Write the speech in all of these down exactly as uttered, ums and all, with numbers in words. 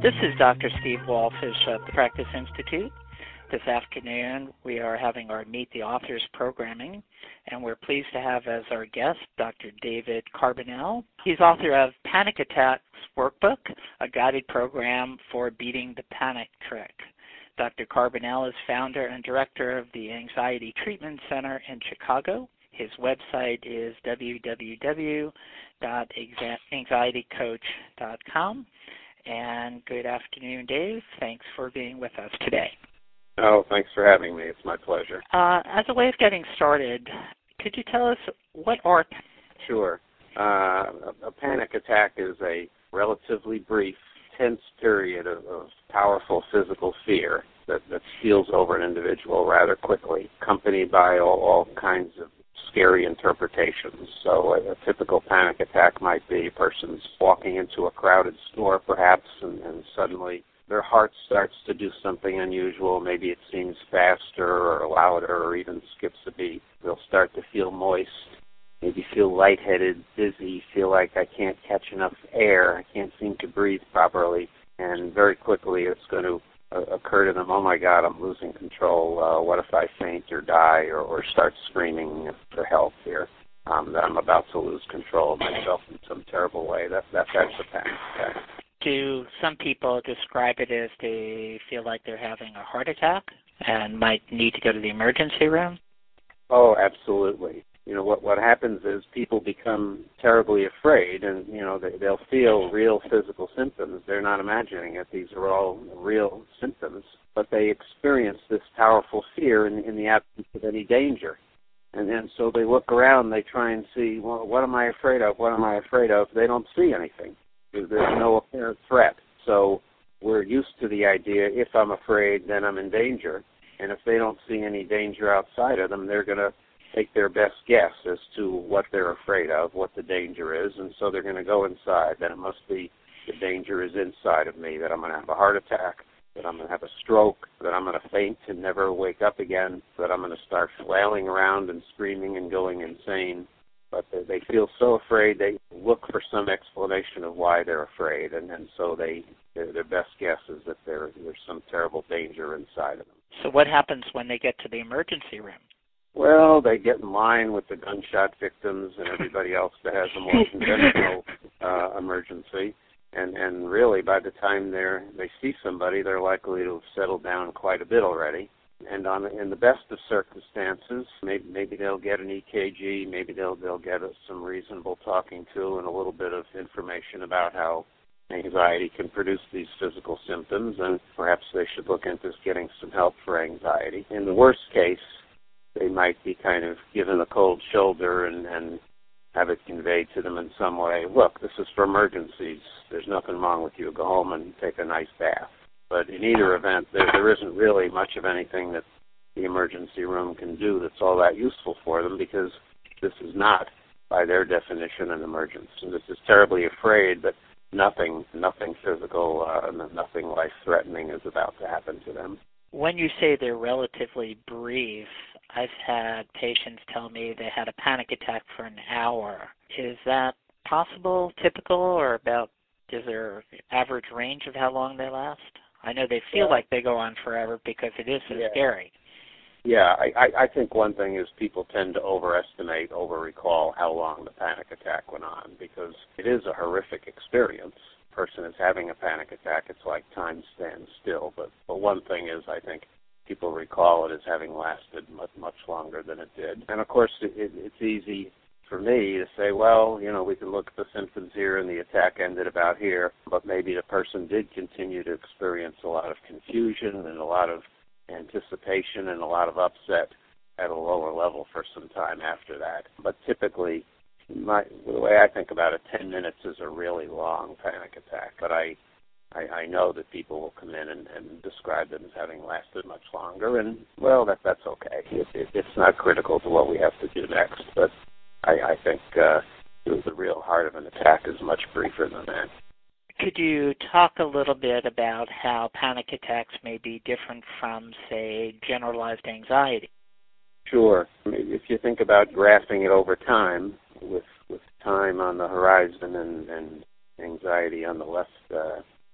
This is Doctor Steve Wallfish of the Practice Institute. This afternoon, we are having our Meet the Authors programming, and we're pleased to have as our guest Doctor David Carbonell. He's author of Panic Attacks Workbook, a guided program for beating the panic trick. Doctor Carbonell is founder and director of the Anxiety Treatment Center in Chicago. His website is w w w dot anxiety coach dot com. And good afternoon, Dave. Thanks for being with us today. Oh, thanks for having me. It's my pleasure. Uh, as a way of getting started, could you tell us what are... Sure. Uh, a, a panic attack is a relatively brief, tense period of, of powerful physical fear that, that steals over an individual rather quickly, accompanied by all, all kinds of scary interpretations. So a, a typical panic attack might be a person's walking into a crowded store, perhaps, and, and suddenly their heart starts to do something unusual. Maybe it seems faster or louder or even skips a beat. They'll start to feel moist, maybe feel lightheaded, dizzy, feel like I can't catch enough air, I can't seem to breathe properly, and very quickly it's going to uh, occur to them, oh my God, I'm losing control. Uh, what if I faint or die or, or start screaming for help here? Um, that I'm about to lose control of myself in some terrible way. That, that, that's a panic attack. Do some people describe it as they feel like they're having a heart attack and might need to go to the emergency room? Oh, absolutely. You know, what what happens is people become terribly afraid, and, you know, they, they'll feel real physical symptoms. They're not imagining it. These are all real symptoms. But they experience this powerful fear in, in the absence of any danger. And then so they look around, they try and see, well, what am I afraid of? What am I afraid of? They don't see anything. There's no apparent threat. So we're used to the idea, if I'm afraid, then I'm in danger. And if they don't see any danger outside of them, they're going to take their best guess as to what they're afraid of, what the danger is, and so they're going to go inside. Then it must be the danger is inside of me, that I'm going to have a heart attack, that I'm going to have a stroke, that I'm going to faint and never wake up again, that I'm going to start flailing around and screaming and going insane. But they, they feel so afraid, they look for some explanation of why they're afraid, and, and so they their, their best guess is that there, there's some terrible danger inside of them. So what happens when they get to the emergency room? Well, they get in line with the gunshot victims and everybody else that has a more conventional uh, emergency. And, and really, by the time they're, they see somebody, they're likely to have settled down quite a bit already. And on the, in the best of circumstances, maybe, maybe they'll get an E K G, maybe they'll, they'll get a, some reasonable talking to and a little bit of information about how anxiety can produce these physical symptoms, and perhaps they should look into getting some help for anxiety. In the worst case, they might be kind of given a cold shoulder and, and have it conveyed to them in some way. Look, this is for emergencies. There's nothing wrong with you. Go home and take a nice bath. But in either event, there, there isn't really much of anything that the emergency room can do that's all that useful for them, because this is not, by their definition, an emergency. This is terribly afraid that nothing, nothing physical, uh, nothing life-threatening is about to happen to them. When you say they're relatively brief, I've had patients tell me they had a panic attack for an hour. Is that possible, typical, or about, is there average range of how long they last? I know they feel yeah. like they go on forever because it is so yeah. scary. Yeah, I, I think one thing is people tend to overestimate, over-recall how long the panic attack went on, because it is a horrific experience. A person is having a panic attack, it's like time stands still. But, but one thing is, I think, people recall it as having lasted much, much longer than it did. And, of course, it, it, it's easy for me to say, well, you know, we can look at the symptoms here and the attack ended about here, but maybe the person did continue to experience a lot of confusion and a lot of anticipation and a lot of upset at a lower level for some time after that. But typically, my, the way I think about it, ten minutes is a really long panic attack, but I I, I know that people will come in and, and describe them as having lasted much longer, and, well, that that's okay. It, it, it's not critical to what we have to do next, but I, I think uh, the real heart of an attack is much briefer than that. Could you talk a little bit about how panic attacks may be different from, say, generalized anxiety? Sure. I mean, if you think about graphing it over time, with, with time on the horizon and, and anxiety on the left uh,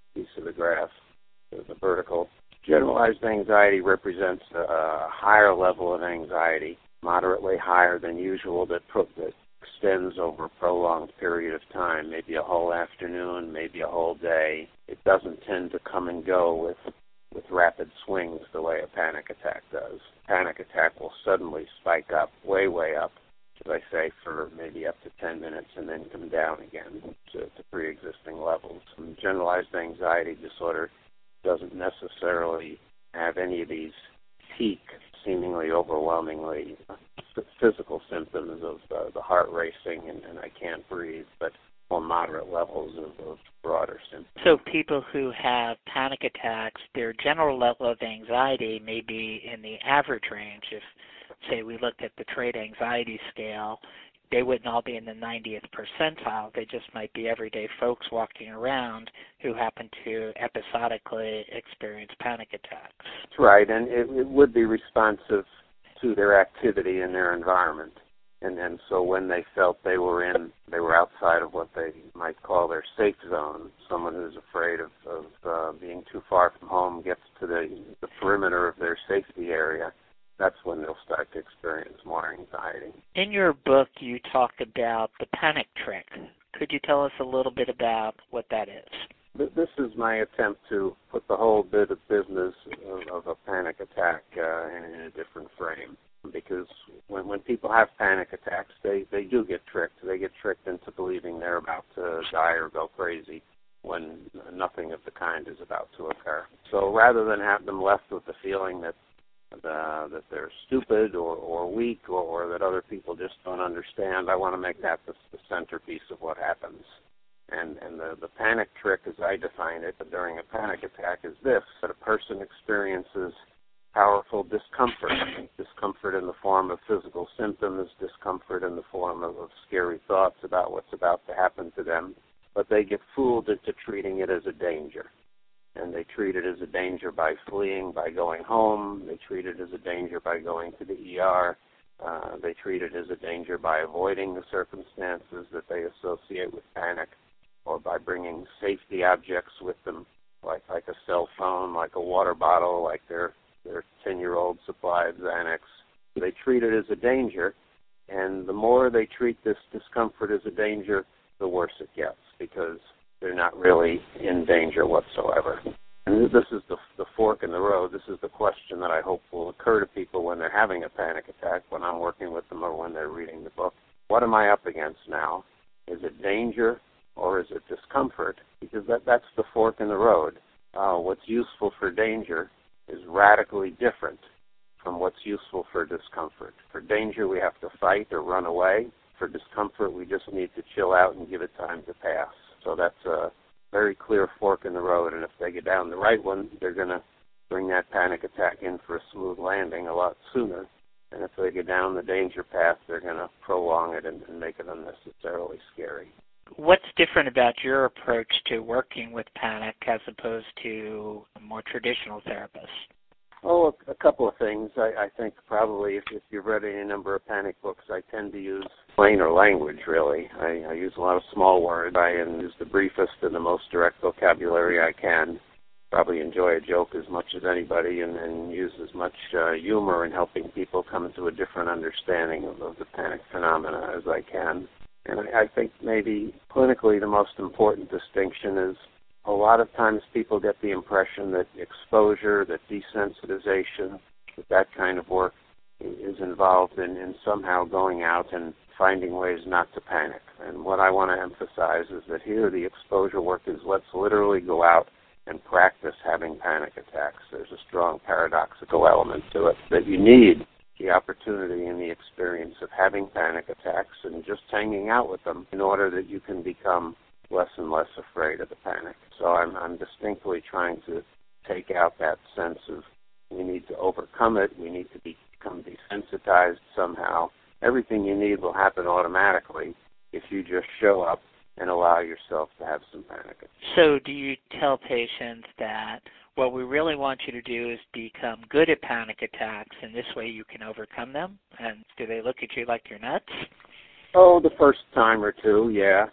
piece of the graph, the, the vertical. Generalized anxiety represents a, a higher level of anxiety, moderately higher than usual, that, pro- that extends over a prolonged period of time, maybe a whole afternoon, maybe a whole day. It doesn't tend to come and go with, with rapid swings the way a panic attack does. Panic attack will suddenly spike up, way, way up, as I say, for maybe up to ten minutes and then come down again to, to pre-existing levels. And generalized anxiety disorder doesn't necessarily have any of these peak, seemingly overwhelmingly physical symptoms of uh, the heart racing and, and I can't breathe, but more moderate levels of, of broader symptoms. So people who have panic attacks, their general level of anxiety may be in the average range. If, say, we looked at the trait anxiety scale, they wouldn't all be in the ninetieth percentile. They just might be everyday folks walking around who happen to episodically experience panic attacks. That's right, and it, it would be responsive to their activity and their environment. And and so when they felt they were in, they were outside of what they might call their safe zone. Someone who's afraid of, of uh, being too far from home gets to the, the perimeter of their safety area. That's when they'll start to experience more anxiety. In your book, you talk about the panic trick. Could you tell us a little bit about what that is? This is my attempt to put the whole bit of business of, of a panic attack uh, in, in a different frame. Because when, when people have panic attacks, they, they do get tricked. They get tricked into believing they're about to die or go crazy when nothing of the kind is about to occur. So rather than have them left with the feeling that uh, that they're stupid or, or weak or, or that other people just don't understand, I want to make that the, the centerpiece of what happens. And, and the, the panic trick, as I define it, during a panic attack is this, that a person experiences powerful discomfort, discomfort in the form of physical symptoms, discomfort in the form of, of scary thoughts about what's about to happen to them, but they get fooled into treating it as a danger. And they treat it as a danger by fleeing, by going home. They treat it as a danger by going to the E R. Uh, they treat it as a danger by avoiding the circumstances that they associate with panic, or by bringing safety objects with them, like, like a cell phone, like a water bottle, like their their ten-year-old supply of Xanax. They treat it as a danger, and the more they treat this discomfort as a danger, the worse it gets, because they're not really in danger whatsoever. And this is the, the fork in the road. This is the question that I hope will occur to people when they're having a panic attack, when I'm working with them, or when they're reading the book. What am I up against now? Is it danger, or is it discomfort? Because that, that's the fork in the road. Uh, what's useful for danger is radically different from what's useful for discomfort. For danger, we have to fight or run away. For discomfort, we just need to chill out and give it time to pass. So that's a very clear fork in the road, and if they get down the right one, they're going to bring that panic attack in for a smooth landing a lot sooner. And if they get down the danger path, they're going to prolong it and, and make it unnecessarily scary. What's different about your approach to working with panic as opposed to more traditional therapists? Oh, a, a couple of things. I, I think probably if, if you've read any number of panic books, I tend to use plainer language, really. I, I use a lot of small words. I use the briefest and the most direct vocabulary I can. Probably enjoy a joke as much as anybody, and, and use as much uh, humor in helping people come to a different understanding of, of the panic phenomena as I can. And I, I think maybe clinically the most important distinction is a lot of times people get the impression that exposure, that desensitization, that that kind of work is involved in, in somehow going out and finding ways not to panic. And what I want to emphasize is that here the exposure work is let's literally go out and practice having panic attacks. There's a strong paradoxical element to it, that you need the opportunity and the experience of having panic attacks and just hanging out with them in order that you can become less and less afraid of the panic. So I'm, I'm distinctly trying to take out that sense of we need to overcome it, we need to become desensitized somehow. Everything you need will happen automatically if you just show up and allow yourself to have some panic attacks. So do you tell patients that what we really want you to do is become good at panic attacks, and this way you can overcome them? And do they look at you like you're nuts? Oh, the first time or two, yeah.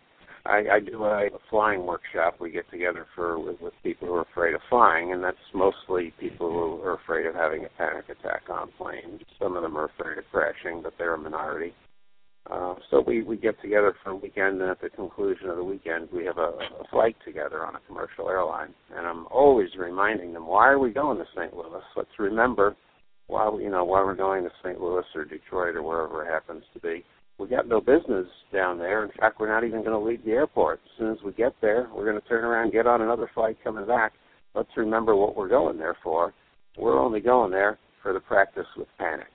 I, I do a, a flying workshop. We get together for with, with people who are afraid of flying, and that's mostly people who are afraid of having a panic attack on planes. Some of them are afraid of crashing, but they're a minority. Uh, so we, we get together for a weekend, and at the conclusion of the weekend, we have a, a flight together on a commercial airline. And I'm always reminding them, why are we going to Saint Louis? Let's remember why, you know, why we're going to Saint Louis or Detroit or wherever it happens to be. We got no business down there. In fact, we're not even going to leave the airport. As soon as we get there, we're going to turn around and get on another flight coming back. Let's remember what we're going there for. We're only going there for the practice with panic.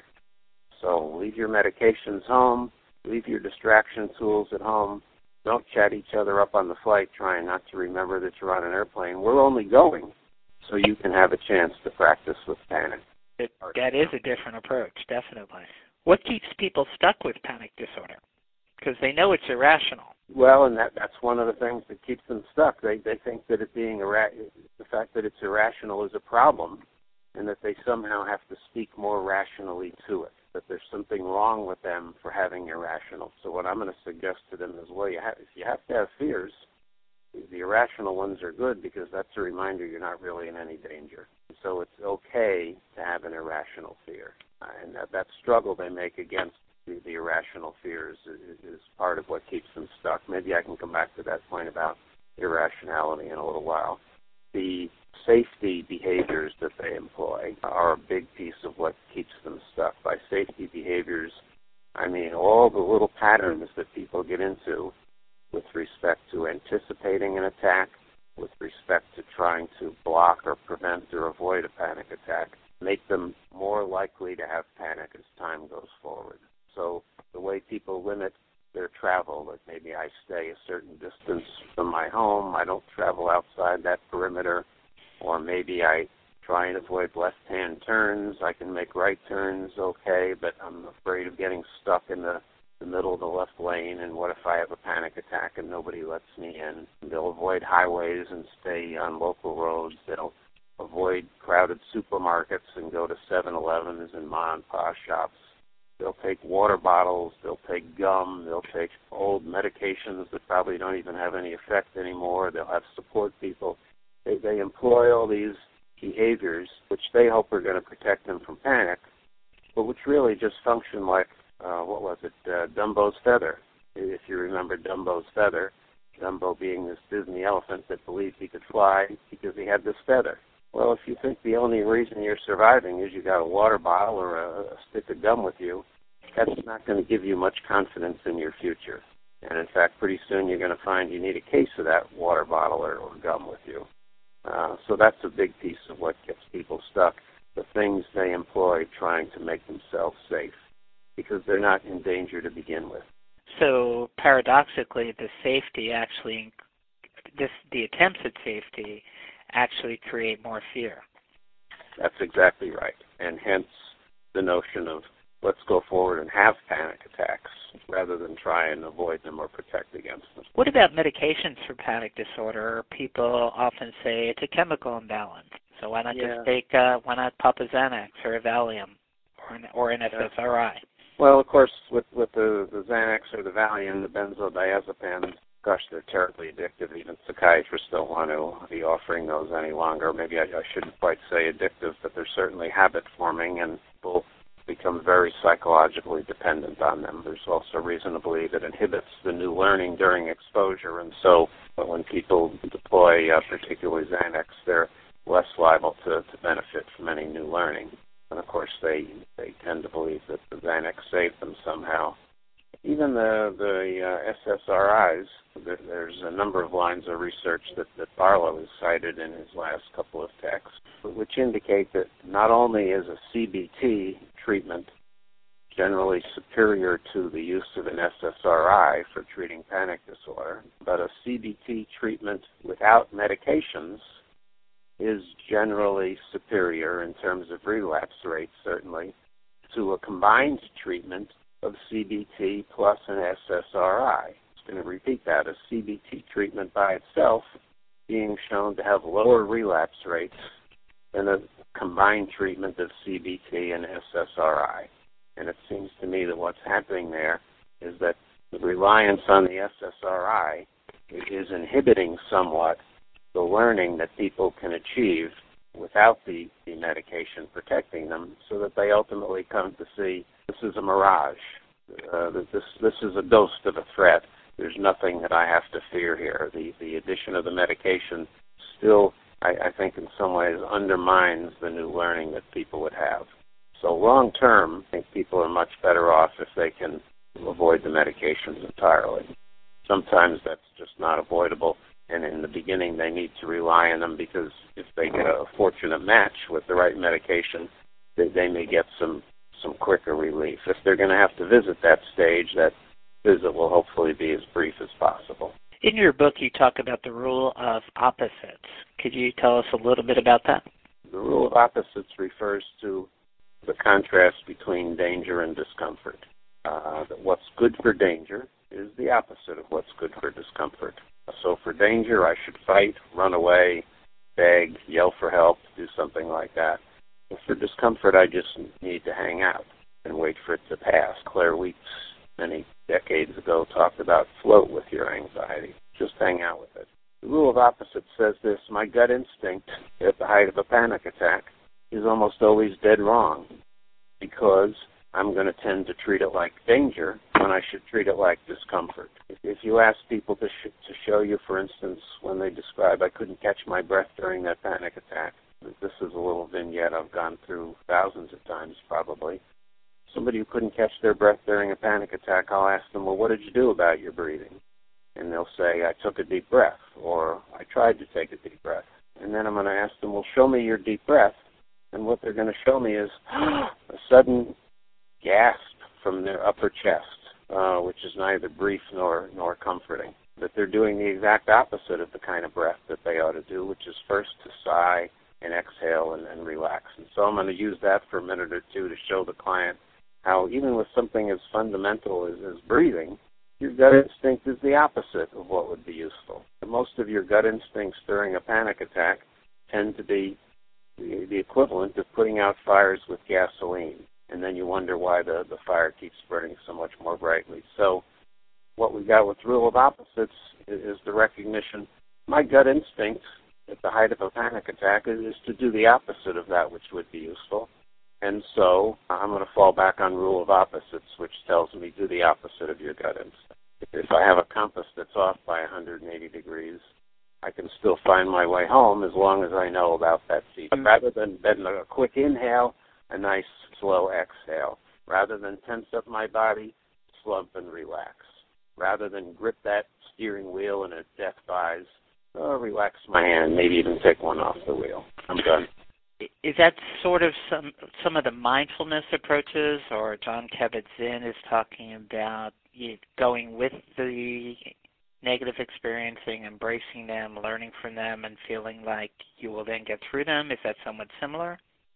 So leave your medications home. Leave your distraction tools at home. Don't chat each other up on the flight trying not to remember that you're on an airplane. We're only going so you can have a chance to practice with panic. It, that is a different approach, definitely. What keeps people stuck with panic disorder? Because they know it's irrational. Well, and that that's one of the things that keeps them stuck. They they think that it being ira- the fact that it's irrational is a problem, and that they somehow have to speak more rationally to it, that there's something wrong with them for having irrational. So what I'm going to suggest to them is, well, you have, if you have to have fears, the irrational ones are good because that's a reminder you're not really in any danger. So it's okay to have an irrational fear. Uh, and that, that struggle they make against the, the irrational fears is, is part of what keeps them stuck. Maybe I can come back to that point about irrationality in a little while. The safety behaviors that they employ are a big piece of what keeps them stuck. By safety behaviors, I mean all the little patterns that people get into with respect to anticipating an attack, with respect to trying to block or prevent or avoid a panic attack, make them more likely to have panic as time goes forward. So the way people limit their travel, like maybe I stay a certain distance from my home, I don't travel outside that perimeter, or maybe I try and avoid left-hand turns. I can make right turns okay, but I'm afraid of getting stuck in the, the middle of the left lane, and what if I have a panic attack and nobody lets me in? They'll avoid highways and stay on local roads. They'll avoid crowded supermarkets and go to seven elevens and mom-and-pop shops. They'll take water bottles, they'll take gum, they'll take old medications that probably don't even have any effect anymore. They'll have support people. They, they employ all these behaviors which they hope are going to protect them from panic, but which really just function like, uh, what was it, uh, Dumbo's feather. If you remember Dumbo's feather, Dumbo being this Disney elephant that believed he could fly because he had this feather. Well, if you think the only reason you're surviving is you got a water bottle or a, a stick of gum with you, that's not going to give you much confidence in your future. And in fact, pretty soon you're going to find you need a case of that water bottle or, or gum with you. Uh, so that's a big piece of what gets people stuck, the things they employ trying to make themselves safe, because they're not in danger to begin with. So paradoxically, the safety actually, this, the attempts at safety actually create more fear. That's exactly right, and hence the notion of let's go forward and have panic attacks rather than try and avoid them or protect against them. What about medications for panic disorder? People often say it's a chemical imbalance, so why not yeah. just take, uh, why not pop a Xanax or a Valium or an, or an S S R I? Well, of course, with, with the, the Xanax or the Valium, the benzodiazepines, gosh, they're terribly addictive. Even psychiatrists don't want to be offering those any longer. Maybe I, I shouldn't quite say addictive, but they're certainly habit-forming, and people become very psychologically dependent on them. There's also reason to believe it inhibits the new learning during exposure, and so when people deploy uh, particularly Xanax, they're less liable to, to benefit from any new learning. And of course, they, they tend to believe that the Xanax saved them somehow. Even the, the uh, S S R Is, there, there's a number of lines of research that, that Barlow has cited in his last couple of texts, which indicate that not only is a C B T treatment generally superior to the use of an S S R I for treating panic disorder, but a C B T treatment without medications is generally superior in terms of relapse rates, certainly, to a combined treatment of C B T plus an S S R I. I'm going to repeat that. A C B T treatment by itself being shown to have lower relapse rates than a combined treatment of C B T and S S R I. And it seems to me that what's happening there is that the reliance on the S S R I is inhibiting somewhat the learning that people can achieve without the, the medication protecting them, so that they ultimately come to see this is a mirage, uh, that this this is a ghost of a threat. There's nothing that I have to fear here. The the addition of the medication still, I, I think, in some ways undermines the new learning that people would have. So long term, I think people are much better off if they can avoid the medications entirely. Sometimes that's just not avoidable, and in the beginning they need to rely on them, because if they get a fortunate match with the right medication, they, they may get some, some quicker relief. If they're going to have to visit that stage, that visit will hopefully be as brief as possible. In your book, you talk about the rule of opposites. Could you tell us a little bit about that? The rule of opposites refers to the contrast between danger and discomfort. Uh, that what's good for danger is the opposite of what's good for discomfort. So for danger, I should fight, run away, beg, yell for help, do something like that. But for discomfort, I just need to hang out and wait for it to pass. Claire Weeks, many decades ago, talked about float with your anxiety. Just hang out with it. The rule of opposites says this: my gut instinct at the height of a panic attack is almost always dead wrong, because I'm going to tend to treat it like danger when I should treat it like discomfort. If, if you ask people to, sh- to show you, for instance, when they describe, I couldn't catch my breath during that panic attack. This is a little vignette I've gone through thousands of times probably. Somebody who couldn't catch their breath during a panic attack, I'll ask them, well, what did you do about your breathing? And they'll say, I took a deep breath, or I tried to take a deep breath. And then I'm going to ask them, well, show me your deep breath. And what they're going to show me is a sudden gasp from their upper chest, uh, which is neither brief nor nor comforting. That they're doing the exact opposite of the kind of breath that they ought to do, which is first to sigh and exhale and, and relax. And so I'm going to use that for a minute or two to show the client how even with something as fundamental as, as breathing, your gut instinct is the opposite of what would be useful. And most of your gut instincts during a panic attack tend to be the, the equivalent of putting out fires with gasoline. And then you wonder why the, the fire keeps burning so much more brightly. So what we got with rule of opposites is, is the recognition, my gut instinct at the height of a panic attack is, is to do the opposite of that which would be useful. And so I'm going to fall back on rule of opposites, which tells me do the opposite of your gut instinct. If I have a compass that's off by one hundred eighty degrees, I can still find my way home as long as I know about that feature. Rather than, than a quick inhale, a nice slow exhale. Rather than tense up my body, slump and relax. Rather than grip that steering wheel in a death vise, oh, relax my hand, maybe even take one off the wheel. I'm done. Is that sort of some some of the mindfulness approaches, or Jon Kabat-Zinn is talking about you going with the negative experiencing, embracing them, learning from them, and feeling like you will then get through them? Is that somewhat similar?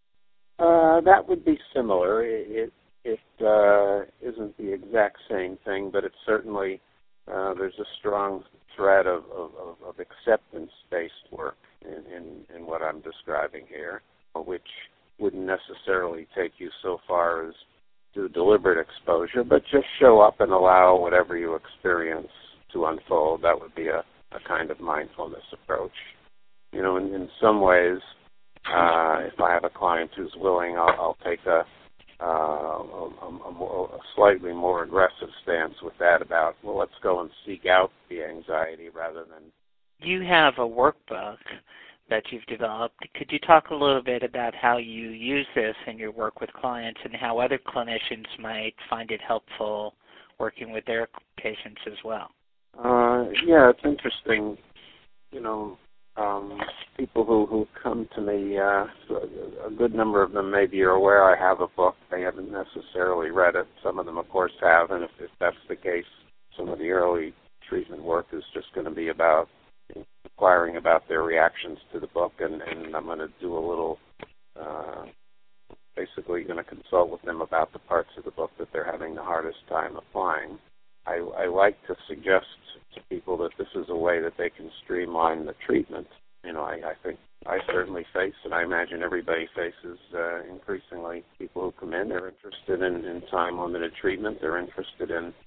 Uh, that would be similar. It, it uh, isn't the exact same thing, but it's certainly, uh, there's a strong thread of, of, of acceptance-based work in, in, in what I'm describing here, which wouldn't necessarily take you so far as do deliberate exposure, but just show up and allow whatever you experience to unfold. That would be a, a kind of mindfulness approach. You know, in, in some ways, uh, if I have a client who's willing, I'll, I'll take a, uh, a, a, more, a slightly more aggressive stance with that about, well, let's go and seek out the anxiety rather than... You have a workbook that you've developed. Could you talk a little bit about how you use this in your work with clients and how other clinicians might find it helpful working with their patients as well? Uh, yeah, it's interesting. You know, um, people who, who come to me, uh, a good number of them maybe are aware I have a book. They haven't necessarily read it. Some of them, of course, have, and if, if that's the case, some of the early treatment work is just going to be about inquiring about their reactions to the book, and, and I'm going to do a little, uh, basically going to consult with them about the parts of the book that they're having the hardest time applying. I, I like to suggest to people that this is a way that they can streamline the treatment. You know, I, I think I certainly face, and I imagine everybody faces uh, increasingly people who come in, they're interested in, in time-limited treatment. They're interested in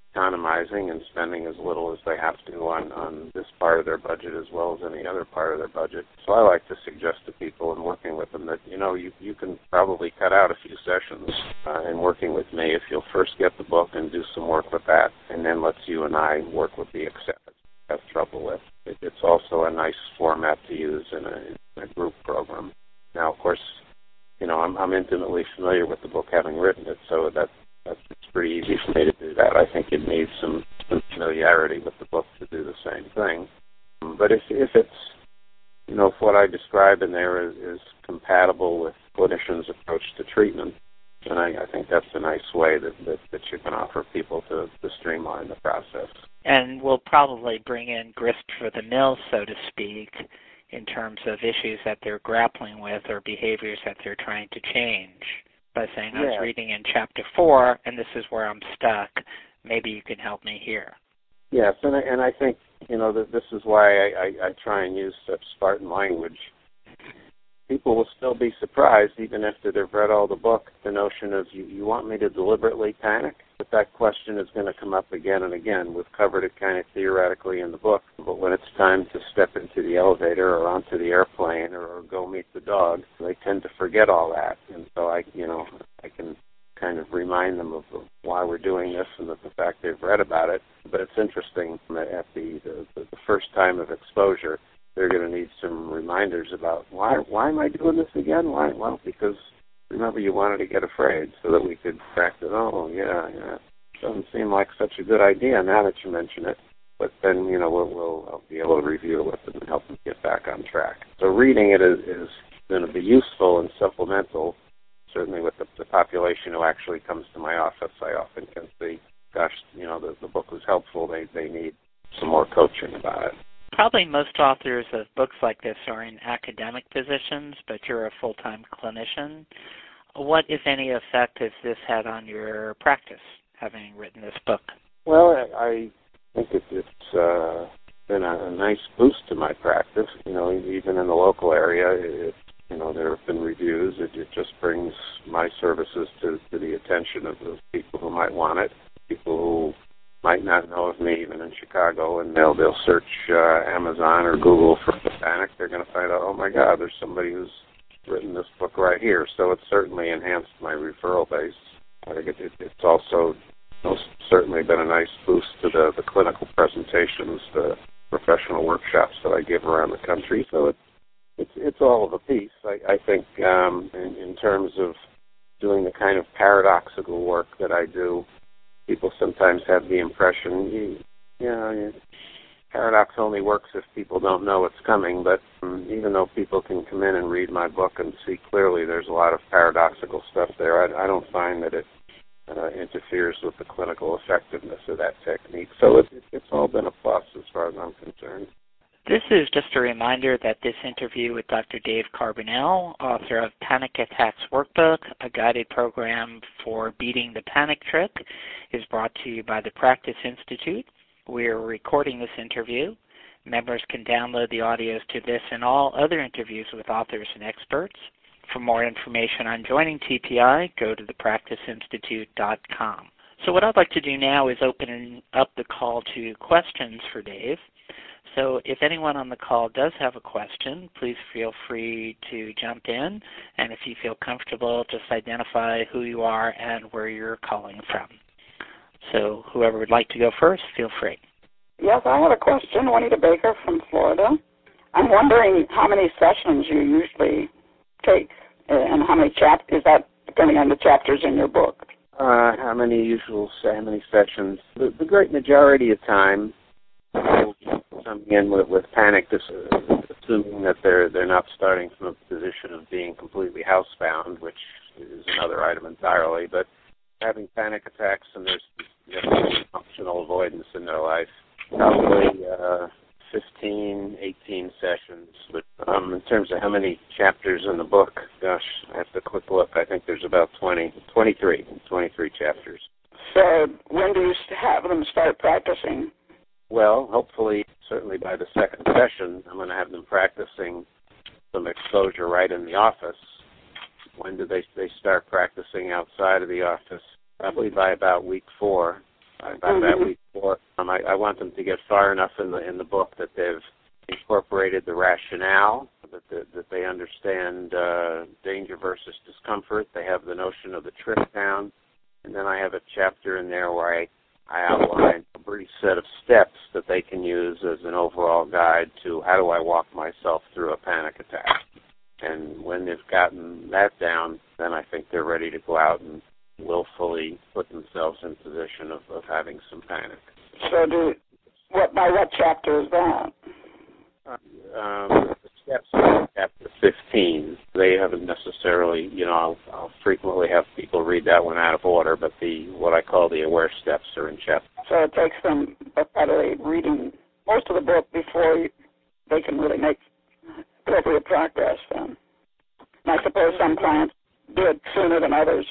economizing and spending as little as they have to on, on this part of their budget as well as any other part of their budget. So I like to suggest to people in working with them that, you know, you, you can probably cut out a few sessions uh, in working with me if you'll first get the book and do some work with that, and then let's you and I work with the acceptance you have trouble with. It, it's also a nice format to use in a, in a group program. Now, of course, you know, I'm, I'm intimately familiar with the book, having written it, so that that's it's pretty easy for me to do that. I think it needs some, some familiarity with the book to do the same thing. Um, but if if it's, you know, if what I describe in there is, is compatible with clinicians' approach to treatment, then I, I think that's a nice way that, that, that you can offer people to, to streamline the process. And we'll probably bring in grist for the mill, so to speak, in terms of issues that they're grappling with or behaviors that they're trying to change. By saying, I was Yeah. reading in chapter four, and this is where I'm stuck. Maybe you can help me here. Yes, and I, and I think, you know, that this is why I, I, I try and use such Spartan language. People will still be surprised, even after they've read all the book, the notion of, you, you want me to deliberately panic? But that question is going to come up again and again. We've covered it kind of theoretically in the book, but when it's time to step into the elevator or onto the airplane or, or go meet the dog, they tend to forget all that. And so I, you know, I can kind of remind them of why we're doing this and that the fact they've read about it. But it's interesting that at the, the, the first time of exposure, they're going to need some reminders about why why am I doing this again? Why? Well, because remember you wanted to get afraid so that we could practice. Oh, yeah, yeah. Doesn't seem like such a good idea now that you mention it. But then, you know, we'll, we'll be able to review it with them and help them get back on track. So reading it is, is going to be useful and supplemental, certainly with the, the population who actually comes to my office. I often can see, gosh, you know, the, the book was helpful. They, they need some more coaching about it. Probably most authors of books like this are in academic positions, but you're a full-time clinician. What, if any, effect has this had on your practice, having written this book? Well, I think it, it's uh, been a, a nice boost to my practice. You know, even in the local area, it, you know, there have been reviews. It, it just brings my services to, to the attention of those people who might want it, people who might not know of me even in Chicago, and they'll they'll search uh, Amazon or Google for panic. They're going to find out, oh my God, there's somebody who's written this book right here. So it's certainly enhanced my referral base. I think it, it, it's also most certainly been a nice boost to the, the clinical presentations, the professional workshops that I give around the country. So it's it's it's all of a piece. I, I think um, in, in terms of doing the kind of paradoxical work that I do, people sometimes have the impression, you, you know, paradox only works if people don't know it's coming, but um, even though people can come in and read my book and see clearly there's a lot of paradoxical stuff there, I, I don't find that it uh, interferes with the clinical effectiveness of that technique. So it, it, it's all been a plus as far as I'm concerned. This is just a reminder that this interview with Doctor Dave Carbonell, author of Panic Attacks Workbook, a guided program for beating the panic trick, is brought to you by the Practice Institute. We're recording this interview. Members can download the audios to this and all other interviews with authors and experts. For more information on joining T P I, go to the practice institute dot com. So what I'd like to do now is open up the call to questions for Dave. So if anyone on the call does have a question, please feel free to jump in. And if you feel comfortable, just identify who you are and where you're calling from. So whoever would like to go first, feel free. Yes, I have a question. Juanita Baker from Florida. I'm wondering how many sessions you usually take and how many chapters, is that depending on the chapters in your book? Uh, how many usual, how many sessions? The, the great majority of time, people come in with, with panic, assuming that they're they're not starting from a position of being completely housebound, which is another item entirely, but having panic attacks and there's you know, functional avoidance in their life. Probably uh, fifteen, eighteen sessions. But um, in terms of how many chapters in the book, gosh, I have to quick look. I think there's about twenty, twenty-three, twenty-three chapters. So when do you have them start practicing? Well, hopefully, certainly by the second session, I'm going to have them practicing some exposure right in the office. When do they they start practicing outside of the office? Probably by about week four. about that week before. Um, I, I want them to get far enough in the in the book that they've incorporated the rationale, that the, that they understand uh, danger versus discomfort. They have the notion of the trip down, and then I have a chapter in there where I, I outline a brief set of steps that they can use as an overall guide to how do I walk myself through a panic attack. And when they've gotten that down, then I think they're ready to go out and willfully put themselves in position of, of having some panic. So do what? By what chapter is that? Um, the steps in chapter fifteen. They haven't necessarily, you know, I'll, I'll frequently have people read that one out of order, but the what I call the aware steps are in chapter. So it takes them probably reading most of the book before you, they can really make appropriate progress. Then, and I suppose some clients do it sooner than others.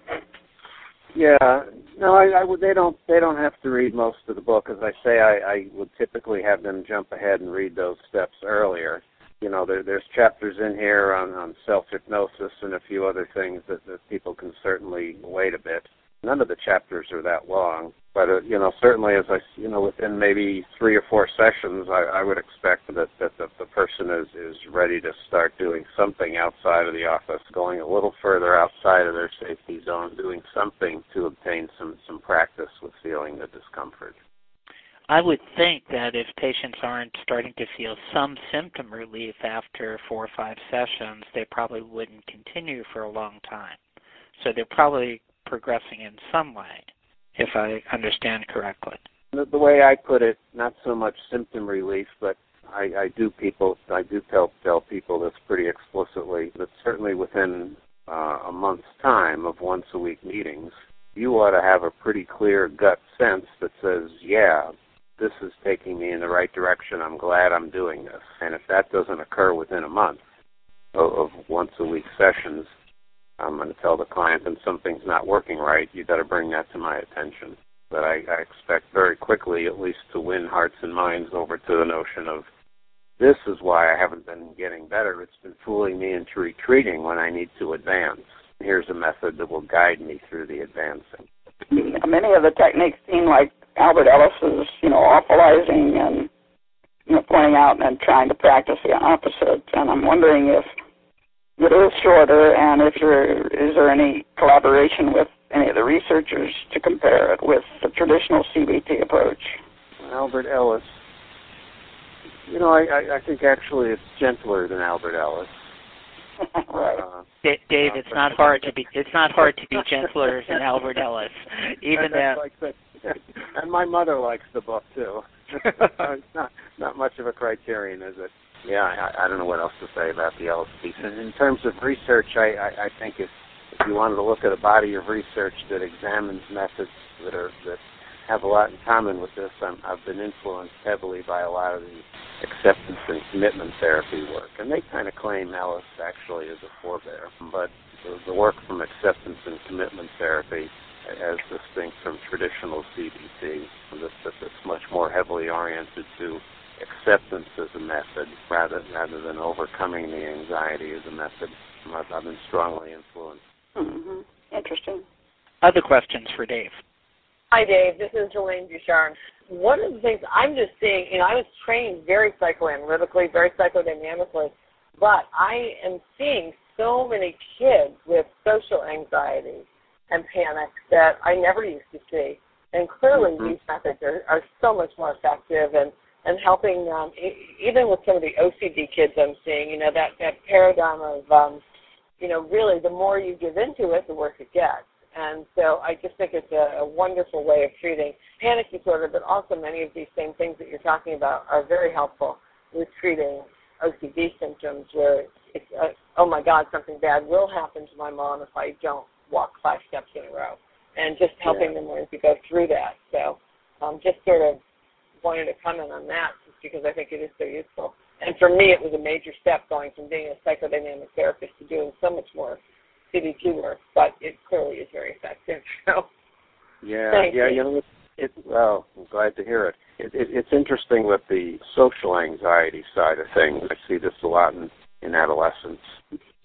Yeah, no, I, I would. They don't. They don't have to read most of the book. As I say, I, I would typically have them jump ahead and read those steps earlier. You know, there, there's chapters in here on, on self-hypnosis and a few other things that, that people can certainly wait a bit. None of the chapters are that long, but uh, you know, certainly as I, you know, within maybe three or four sessions, I, I would expect that, that the, the person is, is ready to start doing something outside of the office, going a little further outside of their safety zone, doing something to obtain some, some practice with feeling the discomfort. I would think that if patients aren't starting to feel some symptom relief after four or five sessions, they probably wouldn't continue for a long time. So they're probably progressing in some way, if I understand correctly. The, the way I put it, not so much symptom relief, but I, I do people, I do tell tell people this pretty explicitly, that certainly within uh, a month's time of once a week meetings, you ought to have a pretty clear gut sense that says, yeah, this is taking me in the right direction. I'm glad I'm doing this. And if that doesn't occur within a month of, of once a week sessions, I'm going to tell the client that something's not working right. You've got to bring that to my attention. But I, I expect very quickly at least to win hearts and minds over to the notion of this is why I haven't been getting better. It's been fooling me into retreating when I need to advance. Here's a method that will guide me through the advancing. Many of the techniques seem like Albert Ellis's, you know, awfulizing and, you know, pointing out and trying to practice the opposite. And I'm wondering if it is shorter, and if you're, is there any collaboration with any of the researchers to compare it with the traditional C B T approach? Albert Ellis, you know, I, I, I think actually it's gentler than Albert Ellis. Right. Uh, D- Dave, it's not hard to be. It's not hard to be gentler than Albert Ellis, even though. Like and my mother likes the book too. It's not not much of a criterion, is it? Yeah, I, I don't know what else to say about the Ellis piece. And in terms of research, I, I, I think if, if you wanted to look at a body of research that examines methods that are that have a lot in common with this, I'm, I've been influenced heavily by a lot of the acceptance and commitment therapy work. And they kind of claim Ellis actually is a forebear. But the, the work from acceptance and commitment therapy, as distinct from traditional C B T, this, that's much more heavily oriented to acceptance as a method rather rather than overcoming the anxiety as a method. I've, I've been strongly influenced. Mm-hmm. Interesting. Other questions for Dave? Hi, Dave. This is Jelaine Ducharme. One of the things I'm just seeing, you know, I was trained very psychoanalytically, very psychodynamically, but I am seeing so many kids with social anxiety and panic that I never used to see. And clearly mm-hmm. these methods are, are so much more effective and, and helping, um, e- even with some of the O C D kids I'm seeing, you know, that, that paradigm of, um, you know, really the more you give into it, the worse it gets. And so I just think it's a, a wonderful way of treating panic disorder, but also many of these same things that you're talking about are very helpful with treating O C D symptoms where it's, uh, oh, my God, something bad will happen to my mom if I don't walk five steps in a row, and just helping yeah. them learn to go through that. So um, just sort of wanted to comment on that just because I think it is so useful. And for me, it was a major step going from being a psychodynamic therapist to doing so much more C B T work, but it clearly is very effective. So, yeah, thank yeah, you. you know, it, it, well, I'm glad to hear it. It, it. It's interesting with the social anxiety side of things. I see this a lot in, in adolescents.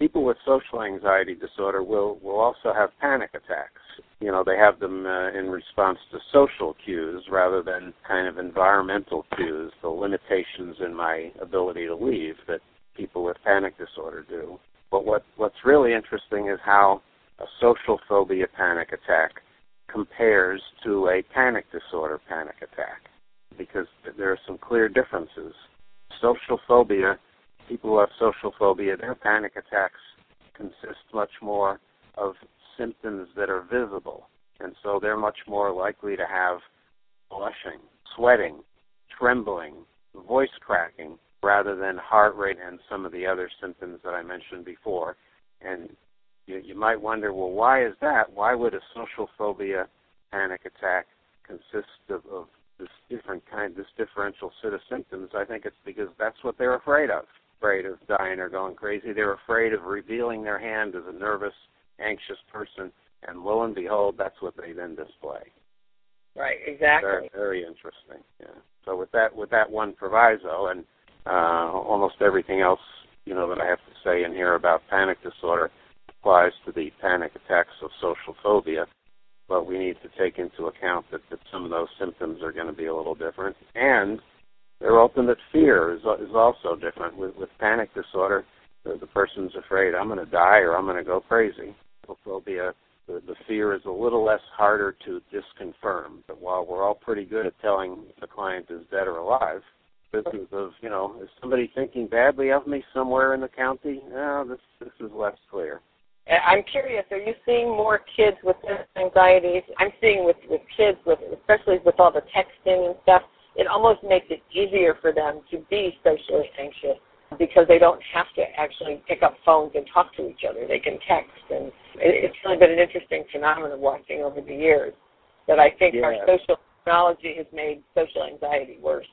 people with social anxiety disorder will, will also have panic attacks. You know, they have them uh, in response to social cues rather than kind of environmental cues, the limitations in my ability to leave that people with panic disorder do. But what, what's really interesting is how a social phobia panic attack compares to a panic disorder panic attack, because there are some clear differences. Social phobia, people who have social phobia, their panic attacks consist much more of symptoms that are visible, and so they're much more likely to have blushing, sweating, trembling, voice cracking, rather than heart rate and some of the other symptoms that I mentioned before. And you, you might wonder, well, why is that? Why would a social phobia panic attack consist of, of this different kind, this differential set of symptoms? I think it's because that's what they're afraid of. Afraid of dying or going crazy. They're afraid of revealing their hand as a nervous, anxious person, and lo and behold, that's what they then display. Right, exactly. Very, very interesting. Yeah. So with that, with that one proviso, and uh, almost everything else, you know, that I have to say in here about panic disorder applies to the panic attacks of social phobia. But we need to take into account that, that some of those symptoms are going to be a little different, and their ultimate fear is, is also different. With, with panic disorder, the, the person's afraid, I'm going to die or I'm going to go crazy. Phobia, the, the fear is a little less harder to disconfirm. But while we're all pretty good at telling if the client is dead or alive, business of, you know, is somebody thinking badly of me somewhere in the county? No, this this is less clear. I'm curious, are you seeing more kids with anxieties? I'm seeing with, with kids, with especially with all the texting and stuff, it almost makes it easier for them to be socially anxious because they don't have to actually pick up phones and talk to each other. They can text. And it, it's really been an interesting phenomenon watching over the years that I think yeah. our social technology has made social anxiety worse.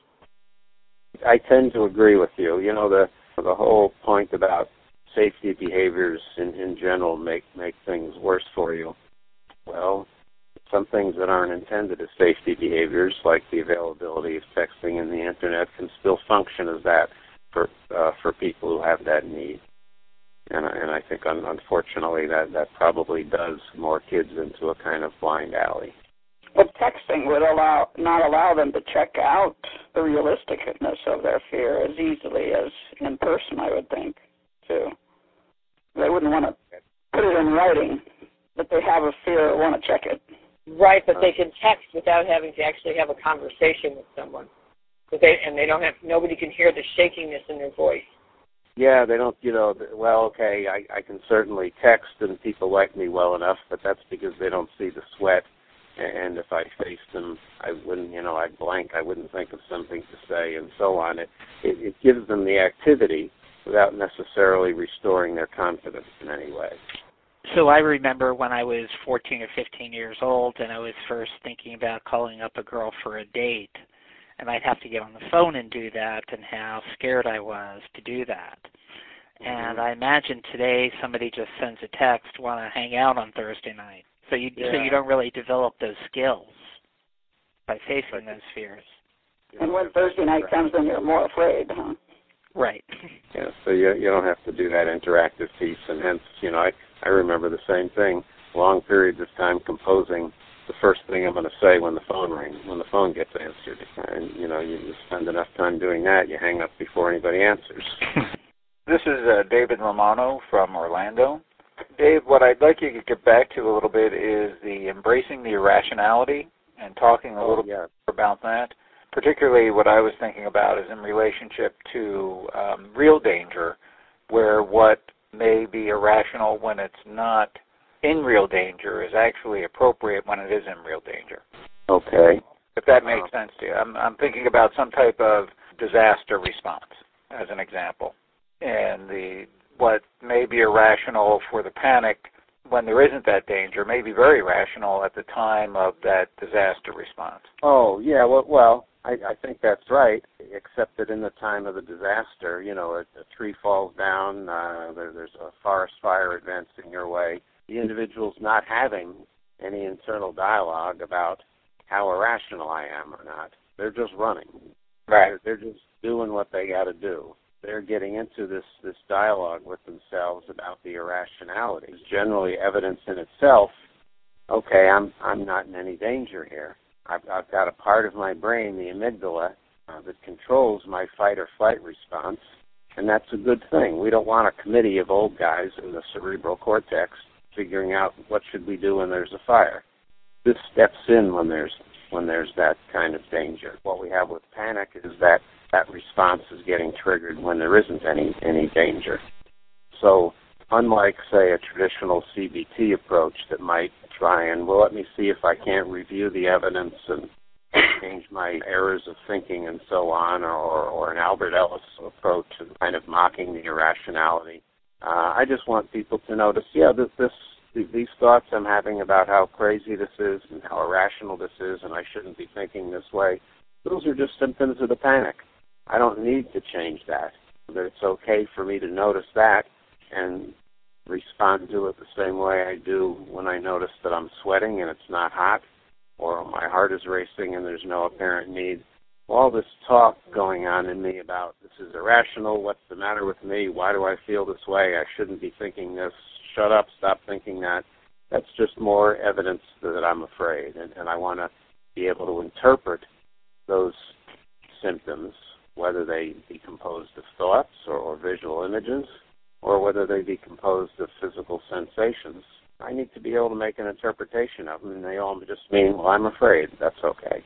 I tend to agree with you. You know, the the whole point about safety behaviors in, in general make, make things worse for you. Well, some things that aren't intended as safety behaviors, like the availability of texting and the Internet, can still function as that for uh, for people who have that need. And, and I think, un- unfortunately, that, that probably does more kids into a kind of blind alley. But texting would allow not allow them to check out the realisticness of their fear as easily as in person, I would think, too. They wouldn't want to put it in writing that they have a fear or want to check it. Right, but they can text without having to actually have a conversation with someone. But they, and they don't have, nobody can hear the shakiness in their voice. Yeah, they don't, you know, well, okay, I, I can certainly text and people like me well enough, but that's because they don't see the sweat. And if I faced them, I wouldn't, you know, I'd blank, I wouldn't think of something to say, and so on. It, it, it gives them the activity without necessarily restoring their confidence in any way. So I remember when I was fourteen or fifteen years old and I was first thinking about calling up a girl for a date, and I'd have to get on the phone and do that, and how scared I was to do that. Mm-hmm. And I imagine today somebody just sends a text, want to hang out on Thursday night. So you yeah. so you don't really develop those skills by facing those fears. And when Thursday night comes, then you're more afraid, huh? Right. Yeah, so you you don't have to do that interactive piece, and hence, you know, I, I remember the same thing, long periods of time composing the first thing I'm going to say when the phone rings, when the phone gets answered. And, you know, you, you spend enough time doing that, you hang up before anybody answers. This is uh, David Romano from Orlando. Dave, what I'd like you to get back to a little bit is the embracing the irrationality and talking a oh, little yeah. bit about that. Particularly what I was thinking about is in relationship to um, real danger, where what may be irrational when it's not in real danger is actually appropriate when it is in real danger. Okay. If that makes sense to you. I'm, I'm thinking about some type of disaster response, as an example. And the what may be irrational for the panic when there isn't that danger may be very rational at the time of that disaster response. Oh, yeah, well, well I, I think that's right, except that in the time of the disaster, you know, a, a tree falls down, uh, there, there's a forest fire advancing your way. The individual's not having any internal dialogue about how irrational I am or not. They're just running. Right. They're, they're just doing what they got to do. they're getting into this, this dialogue with themselves about the irrationality. It's generally evidence in itself, okay, I'm I'm not in any danger here. I've, I've got a part of my brain, the amygdala, uh, that controls my fight or flight response, and that's a good thing. We don't want a committee of old guys in the cerebral cortex figuring out what should we do when there's a fire. This steps in when there's when there's that kind of danger. What we have with panic is that that response is getting triggered when there isn't any any danger. So unlike, say, a traditional C B T approach that might try and, well, let me see if I can't review the evidence and change my errors of thinking and so on, or, or an Albert Ellis approach of kind of mocking the irrationality. Uh, I just want people to notice, yeah, this, this these thoughts I'm having about how crazy this is and how irrational this is and I shouldn't be thinking this way, those are just symptoms of the panic. I don't need to change that. But it's okay for me to notice that and respond to it the same way I do when I notice that I'm sweating and it's not hot, or my heart is racing and there's no apparent need. All this talk going on in me about this is irrational, what's the matter with me, why do I feel this way, I shouldn't be thinking this, shut up, stop thinking that, that's just more evidence that I'm afraid. And, and I want to be able to interpret those symptoms, whether they be composed of thoughts or, or visual images, or whether they be composed of physical sensations. I need to be able to make an interpretation of them, and they all just mean, well, I'm afraid. That's okay.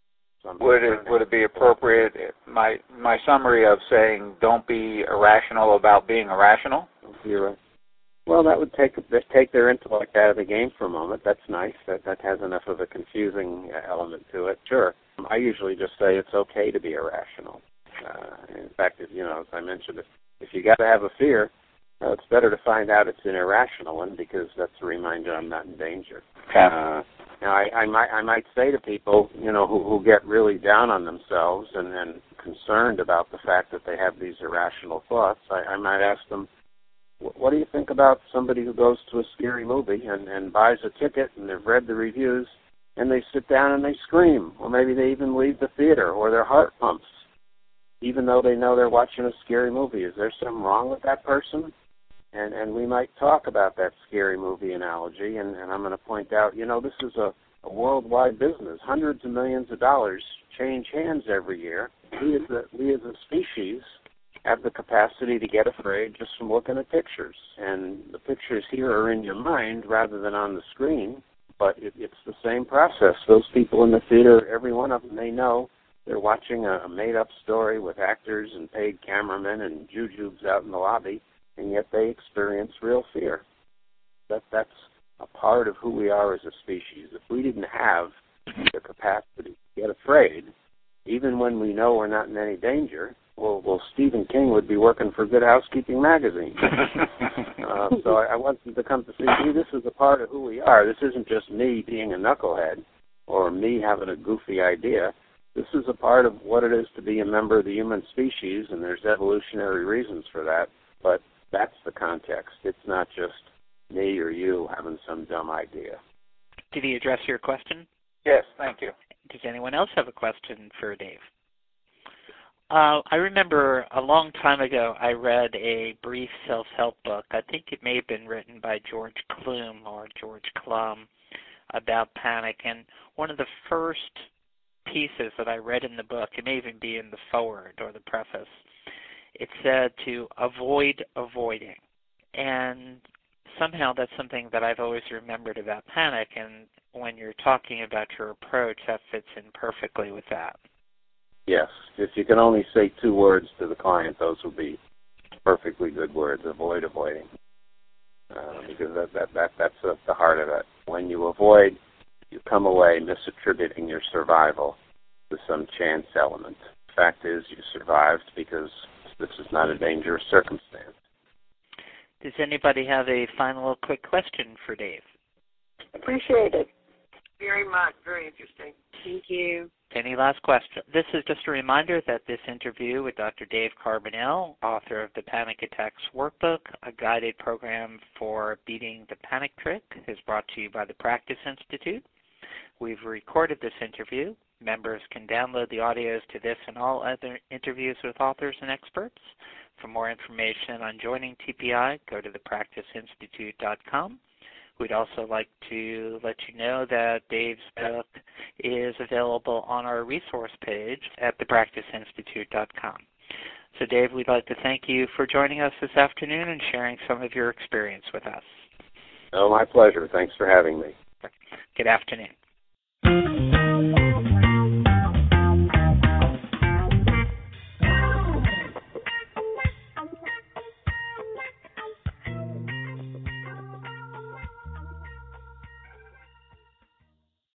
So would it would it be appropriate, my my summary of saying don't be irrational about being irrational? You're, well, that would take take their intellect out of the game for a moment. That's nice. That that has enough of a confusing element to it. Sure. I usually just say it's okay to be irrational. Uh, in fact, if, you know, as I mentioned, if, if you got to have a fear, uh, it's better to find out it's an irrational one, because that's a reminder I'm not in danger. Okay. Uh, now, I, I might I might say to people, you know, who, who get really down on themselves and, and concerned about the fact that they have these irrational thoughts, I, I might ask them, what do you think about somebody who goes to a scary movie and, and buys a ticket and they've read the reviews and they sit down and they scream, or maybe they even leave the theater, or their heart pumps, even though they know they're watching a scary movie? Is there something wrong with that person? And and we might talk about that scary movie analogy, and, and I'm going to point out, you know, this is a, a worldwide business. Hundreds of millions of dollars change hands every year. We as a, we as a species have the capacity to get afraid just from looking at pictures. And the pictures here are in your mind rather than on the screen, but it, it's the same process. Those people in the theater, every one of them, they know they're watching a, a made-up story with actors and paid cameramen and jujubes out in the lobby, and yet they experience real fear. That That's a part of who we are as a species. If we didn't have the capacity to get afraid, even when we know we're not in any danger, well, well Stephen King would be working for Good Housekeeping magazine. uh, so I, I want them to come to see, see, this is a part of who we are. This isn't just me being a knucklehead or me having a goofy idea. This is a part of what it is to be a member of the human species, and there's evolutionary reasons for that. But that's the context. It's not just me or you having some dumb idea. Did he address your question? Yes, thank you. Does anyone else have a question for Dave? Uh, I remember a long time ago I read a brief self-help book. I think it may have been written by George Klum or George Klum about panic. And one of the first pieces that I read in the book, it may even be in the foreword or the preface, it said to avoid avoiding. And somehow that's something that I've always remembered about panic, and when you're talking about your approach, that fits in perfectly with that. Yes. If you can only say two words to the client, those will be perfectly good words: avoid avoiding. Uh, because that, that, that that's at the heart of it. When you avoid, you come away misattributing your survival to some chance element. The fact is, you survived because this is not a dangerous circumstance. Does anybody have a final quick question for Dave? Appreciate it. Very much. Very interesting. Thank you. Any last question? This is just a reminder that this interview with Doctor Dave Carbonell, author of the Panic Attacks Workbook, a guided program for beating the panic trick, is brought to you by the Practice Institute. We've recorded this interview. Members can download the audios to this and all other interviews with authors and experts For more information on joining T P I, go to the practice institute dot com. We'd also like to let you know that Dave's book is available on our resource page at the practice institute dot com. So, Dave, we'd like to thank you for joining us this afternoon and sharing some of your experience with us. Oh, my pleasure. Thanks for having me. Good afternoon.